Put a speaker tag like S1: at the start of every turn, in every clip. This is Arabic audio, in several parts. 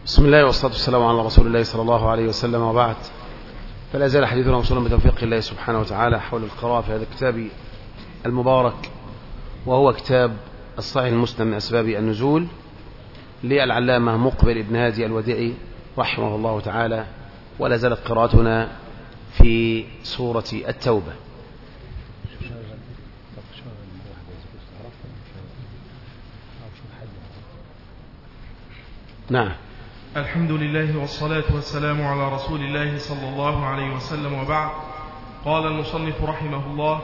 S1: بسم الله والصلاة والسلام على رسول الله صلى الله عليه وسلم، وبعد، فلا زال حديثنا موصولا بتوفيق الله سبحانه وتعالى حول القراءة في هذا الكتاب المبارك، وهو كتاب الصحيح المسلم من أسباب النزول للعلامة مقبل ابن هادي الوديعي رحمه الله تعالى. ولا زالت قراءتنا في سورة التوبة. نعم.
S2: الحمد لله والصلاة والسلام على رسول الله صلى الله عليه وسلم، وبعد. قال المصنف رحمه الله: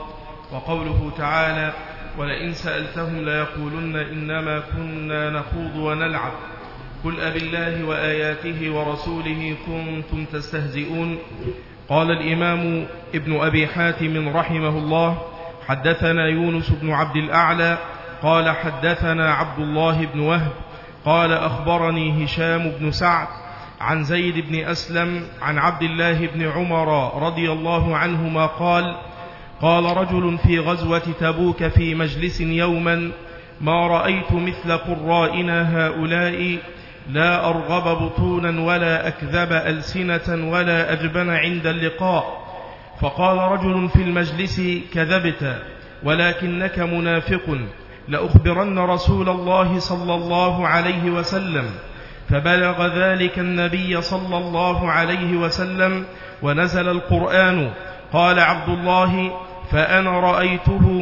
S2: وقوله تعالى: ولئن سألتهم ليقولن إنما كنا نخوض ونلعب قل أبالله وآياته ورسوله كنتم تستهزئون. قال الإمام ابن أبي حاتم رحمه الله: حدثنا يونس بن عبد الأعلى قال حدثنا عبد الله بن وهب قال أخبرني هشام بن سعد عن زيد بن أسلم عن عبد الله بن عمر رضي الله عنهما قال: قال رجل في غزوة تبوك في مجلس يوما: ما رأيت مثل قرائنا هؤلاء، لا أرغب بطونا ولا أكذب ألسنة ولا أجبن عند اللقاء. فقال رجل في المجلس: كذبت ولكنك منافق، لأخبرن رسول الله صلى الله عليه وسلم. فبلغ ذلك النبي صلى الله عليه وسلم ونزل القرآن. قال عبد الله: فأنا رأيته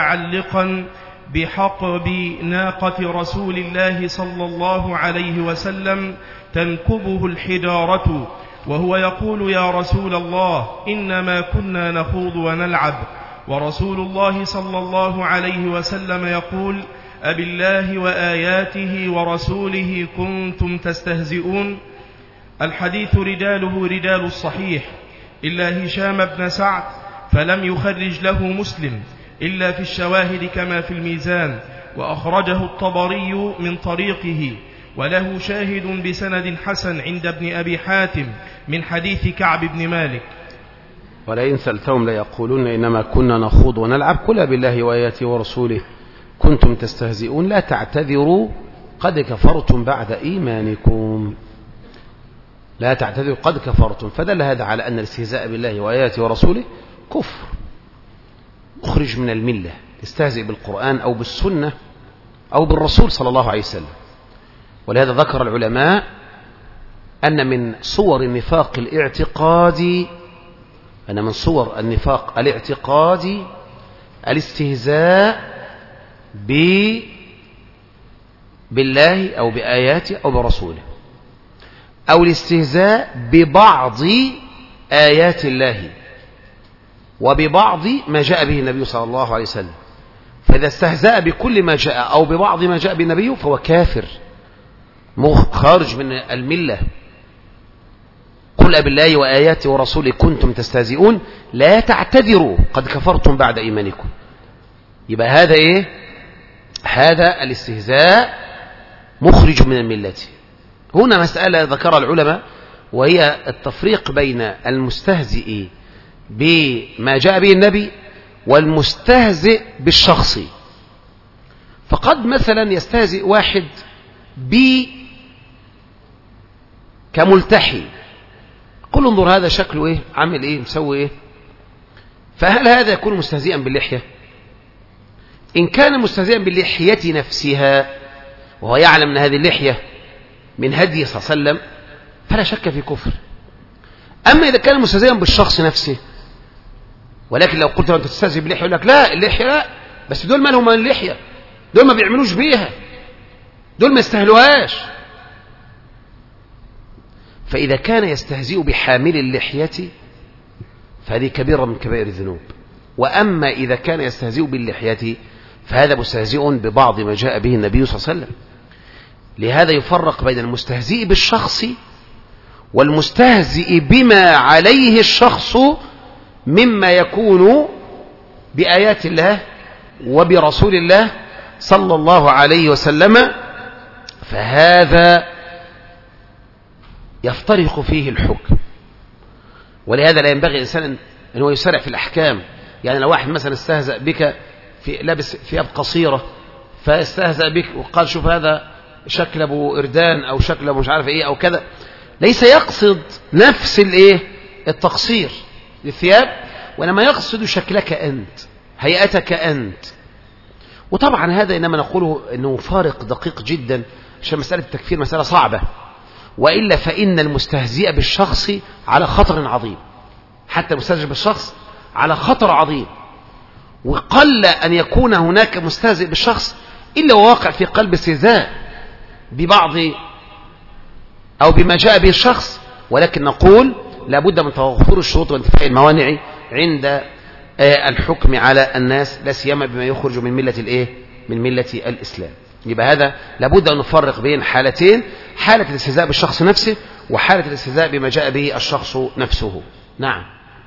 S2: متعلقا بحقب ناقة رسول الله صلى الله عليه وسلم تنكبه الحجارة، وهو يقول: يا رسول الله، إنما كنا نخوض ونلعب. ورسول الله صلى الله عليه وسلم يقول: أبالله وآياته ورسوله كنتم تستهزئون. الحديث رجاله رجال الصحيح إلا هشام بن سعد، فلم يخرج له مسلم إلا في الشواهد كما في الميزان، وأخرجه الطبري من طريقه، وله شاهد بسند حسن عند ابن أبي حاتم من حديث كعب بن مالك.
S1: ولئن سألتهم ليقولون إنما كنا نخوض ونلعب قل بالله وآياته ورسوله كنتم تستهزئون لا تعتذروا قد كفرتم بعد إيمانكم. لا تعتذروا قد كفرتم، فدل هذا على أن الاستهزاء بالله وآياته ورسوله كفر مخرج من الملة. استهزئ بالقرآن أو بالسنة أو بالرسول صلى الله عليه وسلم. ولهذا ذكر العلماء أن من صور النفاق الاعتقادي الاستهزاء بالله أو بآياته أو برسوله، أو الاستهزاء ببعض آيات الله وببعض ما جاء به النبي صلى الله عليه وسلم. فإذا استهزأ بكل ما جاء أو ببعض ما جاء بالنبي فهو كافر خارج من الملة. قل بالله وآياته ورسوله كنتم تستهزئون لا تعتذروا قد كفرتم بعد إيمانكم. يبقى هذا إيه؟ هذا الاستهزاء مخرج من الملة. هنا مسألة ذكرها العلماء، وهي التفريق بين المستهزئ بما جاء به النبي والمستهزئ بالشخص. فقد مثلا يستهزئ واحد كملتحي، قل انظر هذا شكله ايه، عامل ايه، مسوي ايه. فهل هذا يكون مستهزئا باللحية؟ إن كان مستهزئا باللحية نفسها وهو يعلم أن هذه اللحية من هدي صلى الله عليه وسلم فلا شك في كفر. أما إذا كان مستهزئا بالشخص نفسه، ولكن لو قلت له أنت تستهزئ باللحية يقول لك لا اللحية لا، بس دول ما لهم من اللحية، دول ما بيعملوش بيها، دول ما يستهلوهاش. فإذا كان يستهزئ بحامل اللحية فهذه كبيرة من كبائر الذنوب. وأما إذا كان يستهزئ باللحية فهذا مستهزئ ببعض ما جاء به النبي صلى الله عليه وسلم. لهذا يفرق بين المستهزئ بالشخص والمستهزئ بما عليه الشخص مما يكون بآيات الله وبرسول الله صلى الله عليه وسلم، فهذا يفترق فيه الحكم. ولهذا لا ينبغي الإنسان أنه يسرع في الأحكام. يعني لو واحد مثلا استهزأ بك في لابس ثياب قصيرة فاستهزأ بك وقال شوف هذا شكل أبو إردان أو شكل أبو مش عارف إيه أو كذا، ليس يقصد نفس الإيه التقصير للثياب، وإنما يقصد شكلك أنت، هيئتك أنت. وطبعا هذا إنما نقوله أنه فارق دقيق جدا، عشان مسألة التكفير مسألة صعبة، وإلا فإن المستهزئ بالشخص على خطر عظيم، حتى المستهزئ بالشخص على خطر عظيم. وقل أن يكون هناك مستهزئ بالشخص إلا وواقع في قلب استهزاء ببعض أو بما جاء به الشخص، ولكن نقول لابد من توفر الشروط وانتفاء الموانع عند الحكم على الناس، لا سيما بما يخرج من ملة الإيه؟ من ملة الإسلام. يبقى هذا لابد أن نفرق بين حالتين، حالة الاستهزاء بالشخص نفسه وحالة الاستهزاء بما جاء به الشخص نفسه. نعم.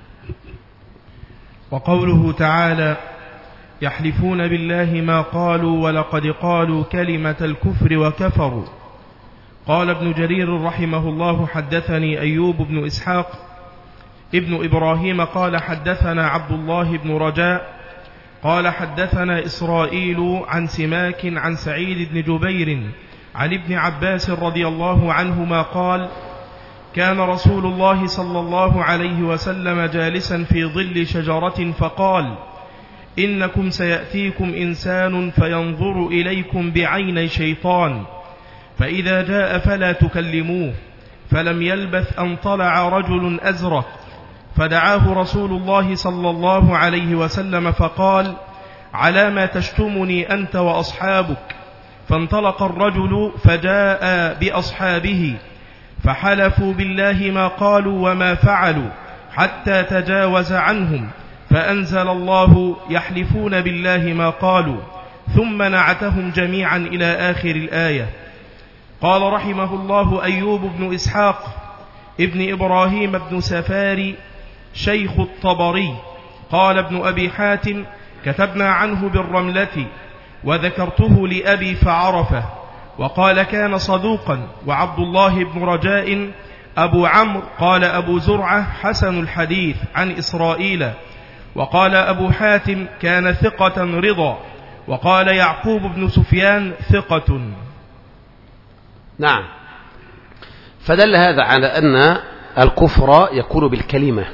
S2: وقوله تعالى: يحلفون بالله ما قالوا ولقد قالوا كلمة الكفر وكفروا. قال ابن جرير رحمه الله: حدثني أيوب بن إسحاق ابن إبراهيم قال حدثنا عبد الله بن رجاء قال حدثنا إسرائيل عن سماك عن سعيد بن جبير عن ابن عباس رضي الله عنهما قال: كان رسول الله صلى الله عليه وسلم جالسا في ظل شجرة فقال: إنكم سيأتيكم إنسان فينظر إليكم بعيني شيطان، فإذا جاء فلا تكلموه. فلم يلبث أن طلع رجل أزرق فدعاه رسول الله صلى الله عليه وسلم فقال: على ما تشتمني أنت وأصحابك؟ فانطلق الرجل فجاء بأصحابه فحلفوا بالله ما قالوا وما فعلوا حتى تجاوز عنهم، فأنزل الله: يحلفون بالله ما قالوا، ثم نعتهم جميعا إلى آخر الآية. قال رحمه الله أيوب بن إسحاق ابن إبراهيم بن سفاري شيخ الطبري. قال ابن أبي حاتم: كتبنا عنه بالرملة وذكرته لأبي فعرفه. وقال: كان صدوقا. وعبد الله بن رجاء أبو عمرو قال أبو زرعة حسن الحديث عن إسرائيل. وقال أبو حاتم: كان ثقة رضا. وقال يعقوب بن سفيان: ثقة.
S1: نعم. فدل هذا على أن الكفر يكون بالكلمة،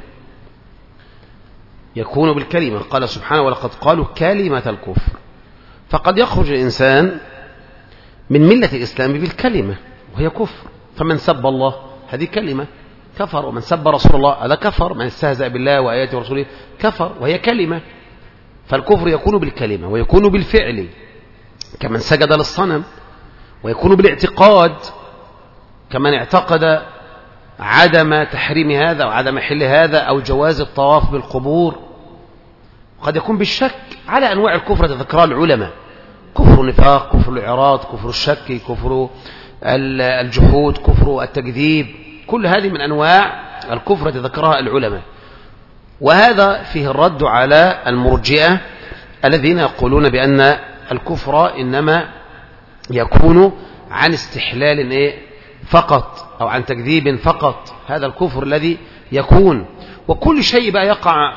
S1: يكون بالكلمة. قال سبحانه: ولقد قالوا كلمة الكفر. فقد يخرج الإنسان من ملة الإسلام بالكلمة وهي كفر. فمن سب الله هذه كلمة كفر، ومن سب رسول الله هذا كفر، من استهزأ بالله وآياته ورسوله كفر وهي كلمة. فالكفر يكون بالكلمة ويكون بالفعل، كمن سجد للصنم، ويكون بالاعتقاد، كمن اعتقد عدم تحريم هذا وعدم حل هذا أو جواز الطواف بالقبور. قد يكون بالشك على أنواع الكفر تذكرها العلماء: كفر النفاق، كفر الإعراض، كفر الشك، كفر الجحود، كفر التكذيب. كل هذه من أنواع الكفر تذكرها العلماء. وهذا فيه الرد على المرجئة الذين يقولون بأن الكفر إنما يكون عن استحلال فقط أو عن تكذيب فقط. هذا الكفر الذي يكون، وكل شيء بقى يقع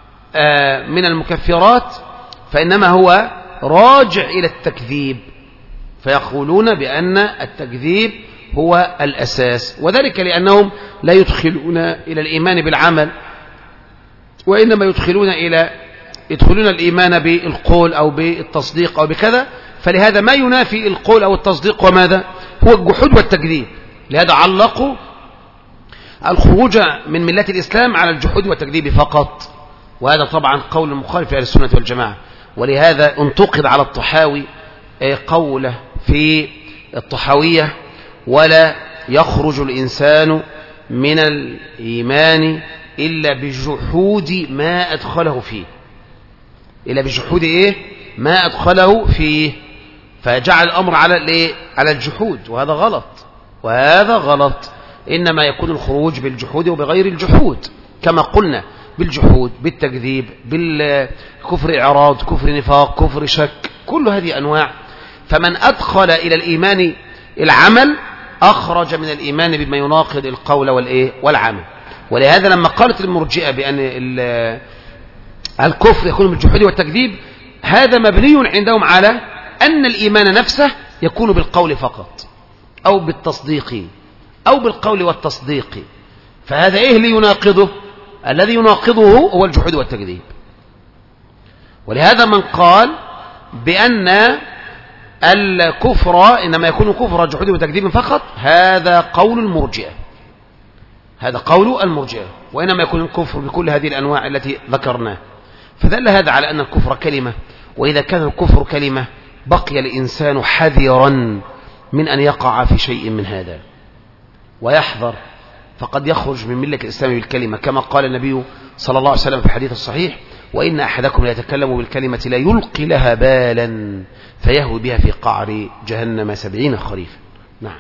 S1: من المكفرات فإنما هو راجع إلى التكذيب، فيقولون بأن التكذيب هو الأساس، وذلك لأنهم لا يدخلون إلى الإيمان بالعمل، وإنما يدخلون الإيمان بالقول أو بالتصديق أو بكذا. فلهذا ما ينافي القول أو التصديق وماذا هو الجحود والتكذيب. لهذا علقوا الخروج من ملة الإسلام على الجحود والتكذيب فقط، وهذا طبعا قول المخالف لأهل السنة والجماعة. ولهذا انتقد على الطحاوي قوله في الطحاوية: ولا يخرج الإنسان من الإيمان إلا بجحود ما أدخله فيه، إلا بجحود ما أدخله فيه. فجعل الأمر على الجحود، وهذا غلط. إنما يكون الخروج بالجحود وبغير الجحود، كما قلنا: بالجحود، بالتكذيب، بالكفر إعراض، كفر نفاق، كفر شك، كل هذه أنواع. فمن أدخل إلى الإيمان العمل أخرج من الإيمان بما يناقض القول والعمل. ولهذا لما قالت المرجئة بأن الكفر يكون بالجحود والتكذيب، هذا مبني عندهم على أن الإيمان نفسه يكون بالقول فقط أو بالتصديق أو بالقول والتصديق، فهذا إيه اللي يناقضه؟ الذي يناقضه هو الجحود والتكذيب. ولهذا من قال بأن الكفر إنما يكون كفر جحود وتكذيب فقط، هذا قول المرجئة، هذا قول المرجئة، وإنما يكون الكفر بكل هذه الأنواع التي ذكرناها. فدل هذا على أن الكفر كلمة، وإذا كان الكفر كلمة بقي الإنسان حذرا من أن يقع في شيء من هذا ويحذر، فقد يخرج من ملة الإسلام بالكلمة، كما قال النبي صلى الله عليه وسلم في الحديث الصحيح: وإن أحدكم ليتكلم بالكلمة لا يلقي لها بالا فيهوي بها في قعر جهنم 70 خريفا. نعم.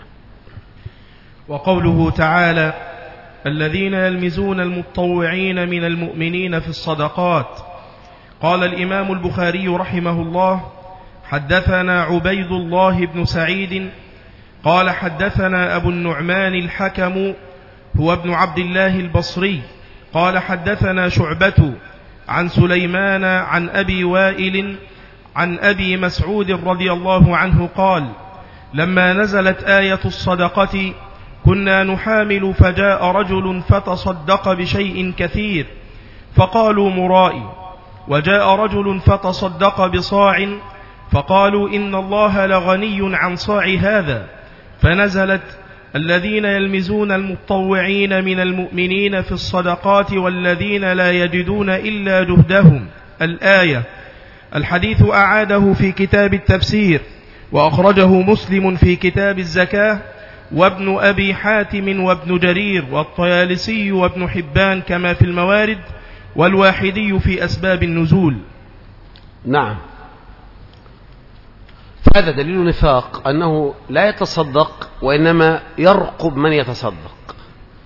S2: وقوله تعالى: الذين يلمزون المتطوعين من المؤمنين في الصدقات. قال الإمام البخاري رحمه الله: حدثنا عبيد الله بن سعيد قال حدثنا أبو النعمان الحكم هو ابن عبد الله البصري قال حدثنا شعبة عن سليمان عن أبي وائل عن أبي مسعود رضي الله عنه قال: لما نزلت آية الصدقة كنا نحامل، فجاء رجل فتصدق بشيء كثير فقالوا مرائي، وجاء رجل فتصدق بصاع فقالوا إن الله لغني عن صاع هذا، فنزلت: الذين يلمزون المتطوعين من المؤمنين في الصدقات والذين لا يجدون إلا جهدهم، الآية. الحديث أعاده في كتاب التفسير، وأخرجه مسلم في كتاب الزكاة، وابن أبي حاتم وابن جرير والطيالسي وابن حبان كما في الموارد، والواحدي في أسباب النزول.
S1: نعم. هذا دليل نفاق، أنه لا يتصدق وإنما يرقب من يتصدق،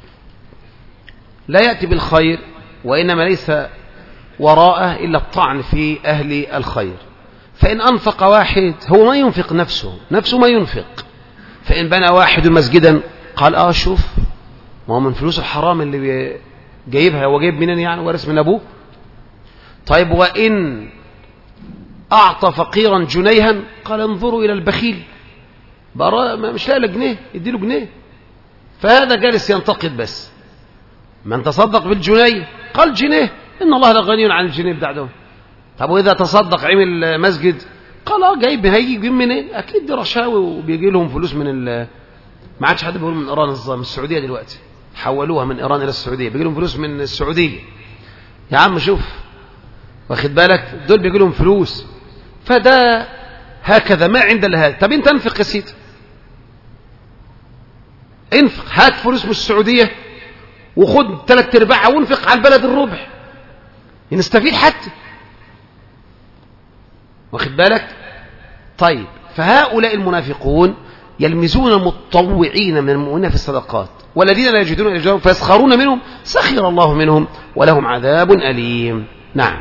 S1: لا يأتي بالخير وإنما ليس وراءه إلا الطعن في أهل الخير. فإن أنفق واحد هو ما ينفق نفسه ما ينفق، فإن بنى واحد مسجدا قال شوف ما هو من فلوس الحرام اللي جايبها، هو جايب منين يعني؟ وارث من أبوه. طيب وإن أعطى فقيرا جنيها قال انظروا إلى البخيل مش لاقي جنيه يديله جنيه، فهذا جالس ينتقد. بس من تصدق بالجنيه قال جنيه إن الله لغني عن الجنيه بتاعته. طب وإذا تصدق عمل مسجد قال هيجيب منين؟ أكيد دي رشاوي وبيجي لهم فلوس من ما عادش حد بيقول من إيران، من السعودية دلوقتي حولوها من إيران إلى السعودية، بيجي لهم فلوس من السعودية. يا عم شوف، واخد بالك، دول بيجي لهم فلوس، فده هكذا ما عند الا هذا. طب انت انفق يا سيدي، انفق، هات فلوس من السعودية وخد 3/4 وانفق على البلد الربع نستفيد حتى، واخد بالك. طيب فهؤلاء المنافقون يلمزون المتطوعين من المؤمنين في الصدقات والذين لا يجدون إلا جهدهم فيسخرون منهم سخر الله منهم ولهم عذاب أليم. نعم.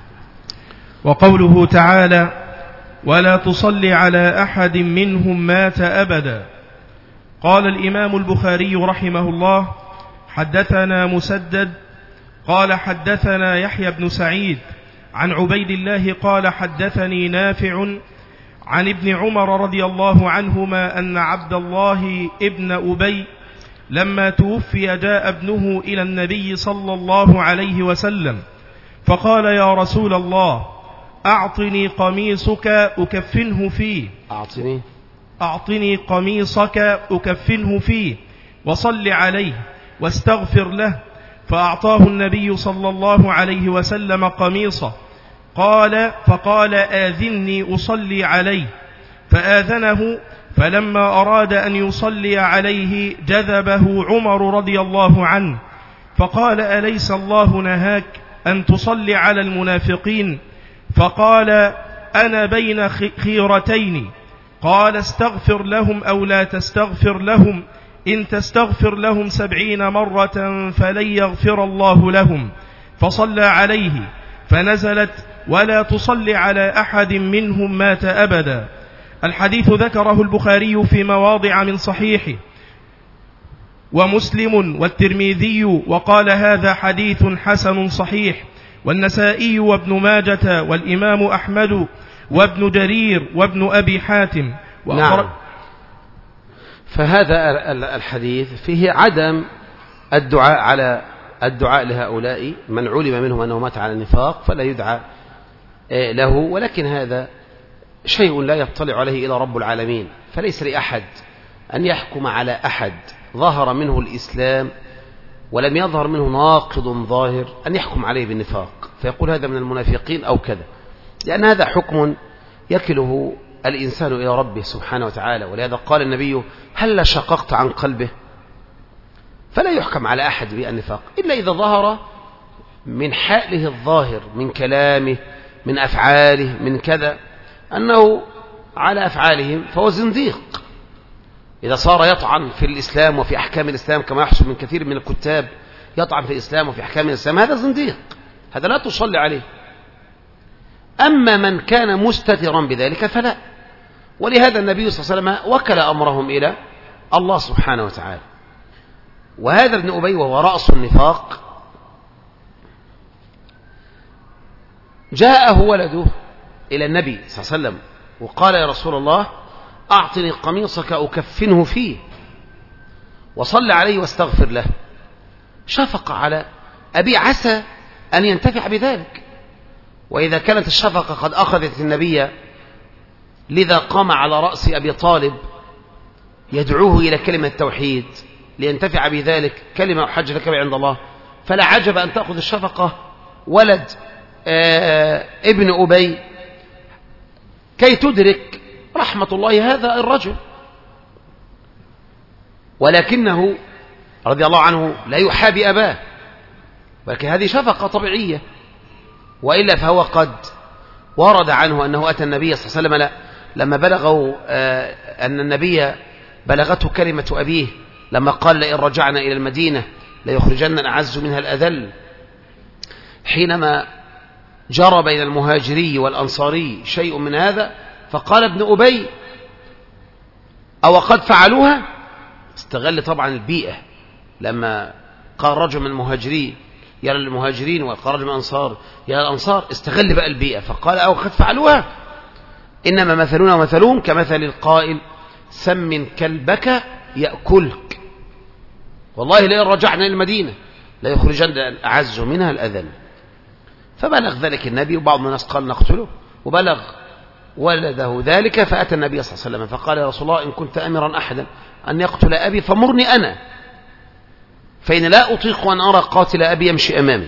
S2: وقوله تعالى: ولا تصل على أحد منهم مات أبدا. قال الإمام البخاري رحمه الله: حدثنا مسدد قال حدثنا يحيى بن سعيد عن عبيد الله قال حدثني نافع عن ابن عمر رضي الله عنهما أن عبد الله ابن أبي لما توفي جاء ابنه إلى النبي صلى الله عليه وسلم فقال: يا رسول الله، أعطني قميصك أكفنه فيه، أعطني قميصك أكفنه فيه وصل عليه واستغفر له. فأعطاه النبي صلى الله عليه وسلم قميصه. فقال: آذني أصلي عليه. فآذنه، فلما أراد أن يصلي عليه جذبه عمر رضي الله عنه فقال: أليس الله نهاك أن تصلي على المنافقين؟ فقال: أنا بين خيرتين. قال: استغفر لهم أو لا تستغفر لهم، إن تستغفر لهم 70 مرة فلن يغفر الله لهم. فصلى عليه فنزلت: ولا تصلي على أحد منهم مات أبدا. الحديث ذكره البخاري في مواضع من صحيحه ومسلم والترمذي، وقال: هذا حديث حسن صحيح، والنسائي وابن ماجة والإمام أحمد وابن جرير وابن أبي حاتم
S1: نعم. فهذا الحديث فيه عدم الدعاء على الدعاء لهؤلاء، من علم منهم أنه مات على النفاق فلا يدعى له، ولكن هذا شيء لا يطلع عليه إلى رب العالمين، فليس لأحد أن يحكم على أحد ظهر منه الإسلام ولم يظهر منه ناقض ظاهر أن يحكم عليه بالنفاق فيقول هذا من المنافقين أو كذا، لأن هذا حكم يكله الإنسان إلى ربه سبحانه وتعالى. ولهذا قال النبي هل شققت عن قلبه، فلا يحكم على أحد بالنفاق إلا إذا ظهر من حاله الظاهر، من كلامه، من أفعاله، من كذا، أنه على أفعالهم فهو زنديق. إذا صار يطعن في الإسلام وفي أحكام الإسلام كما يحصل من كثير من الكتاب، يطعن في الإسلام وفي أحكام الإسلام، هذا زنديق، هذا لا تصلي عليه. أما من كان مستترا بذلك فلا. ولهذا النبي صلى الله عليه وسلم وكل أمرهم إلى الله سبحانه وتعالى. وهذا ابن أبي وهو رأس النفاق جاءه ولده إلى النبي صلى الله عليه وسلم وقال يا رسول الله أعطني قميصك أكفنه فيه وصل عليه واستغفر له. شفق على أبي عسى أن ينتفع بذلك، وإذا كانت الشفقة قد أخذت النبي لذا قام على رأس أبي طالب يدعوه إلى كلمة التوحيد لينتفع بذلك كلمة حج لك عند الله، فلا عجب أن تأخذ الشفقة ولد ابن أبي كي تدرك رحمة الله هذا الرجل. ولكنه رضي الله عنه لا يحابي أباه، ولكن هذه شفقة طبيعية، وإلا فهو قد ورد عنه أنه أتى النبي صلى الله عليه وسلم لما بلغوا أن النبي بلغته كلمة أبيه لما قال لئن رجعنا إلى المدينة ليخرجن الأعز منها الأذل، حينما جرى بين المهاجري والأنصاري شيء من هذا، فقال ابن أبي أو قد فعلوها. استغل طبعا البيئة، لما قال رجل من المهاجرين يا للمهاجرين وقال رجل من الأنصار يا الأنصار، استغل بقى البيئة فقال أو قد فعلوها إنما مثلنا ومثلهم كمثل القائل سمن كلبك يأكلك والله لئن رجعنا إلى المدينة ليخرجن الأعز منها الأذل. فبلغ ذلك النبي، وبعض الناس قال نقتله، وبلغ ولده ذلك، فأتى النبي صلى الله عليه وسلم فقال يا رسول الله إن كنت أمرا أحدا أن يقتل أبي فمرني أنا، فإن لا أطيق أن أرى قاتل أبي يمشي أمامي.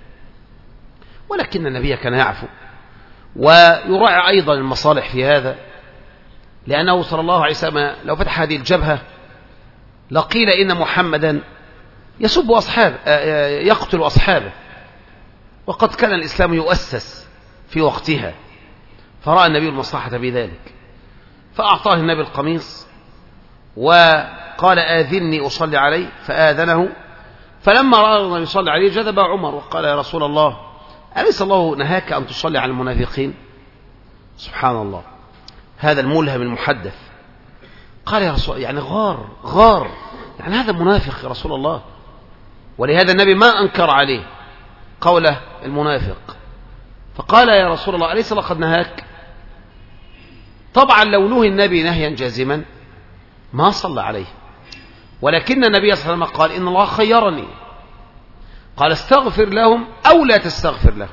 S1: ولكن النبي كان يعفو ويراعي أيضا المصالح في هذا، لأنه صلى الله عليه وسلم لو فتح هذه الجبهة لقيل إن محمدا يسب أصحابه يقتل أصحابه، وقد كان الإسلام يؤسس في وقتها، فرأى النبي المصلحة بذلك فأعطاه النبي القميص وقال آذني أصلي عليه، فآذنه. فلما رأى النبي يصلي عليه جذب عمر وقال يا رسول الله أليس الله نهاك أن تصلي على المنافقين؟ سبحان الله، هذا الملهم المحدث قال يا رسول يعني غار يعني هذا منافق يا رسول الله. ولهذا النبي ما أنكر عليه قوله المنافق، فقال يا رسول الله أليس لقد نهاك؟ طبعا لو نهي النبي نهيا جازما ما صلى عليه، ولكن النبي صلى الله عليه وسلم قال إن الله خيرني، قال استغفر لهم أو لا تستغفر لهم،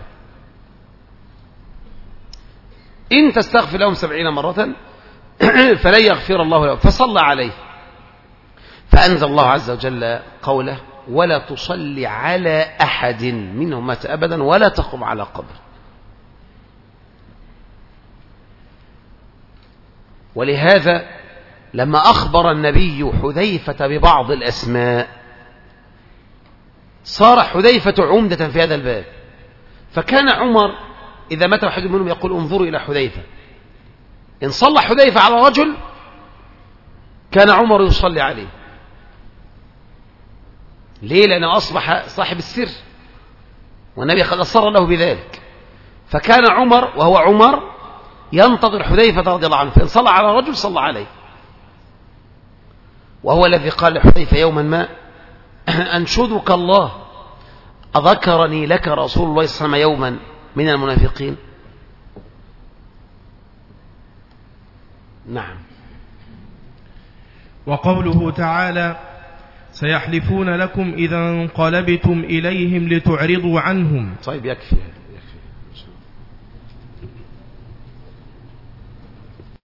S1: إن تستغفر لهم 70 مرة فلن يغفر الله لهم، فصلى عليه. فأنزل الله عز وجل قوله ولا تصلي على أحد منهم مات أبدا ولا تقم على قبر. ولهذا لما أخبر النبي حذيفة ببعض الأسماء صار حذيفة عمدة في هذا الباب، فكان عمر إذا مات واحد منهم يقول انظروا إلى حذيفة، إن صلى حذيفة على رجل كان عمر يصلي عليه. ليه؟ لأنه أصبح صاحب السر والنبي قد أصر له بذلك، فكان عمر وهو عمر ينتظر حذيفة رضي الله عنه، فإن صلى على رجل صلى عليه. وهو الذي قال لحذيفة يوما ما أنشدك الله أذكرني لك رسول الله صلى الله عليه وسلم يوما من المنافقين؟ نعم.
S2: وقوله تعالى سيحلفون لكم إذا انقلبتم إليهم لتعرضوا عنهم.
S1: طيب يكفي.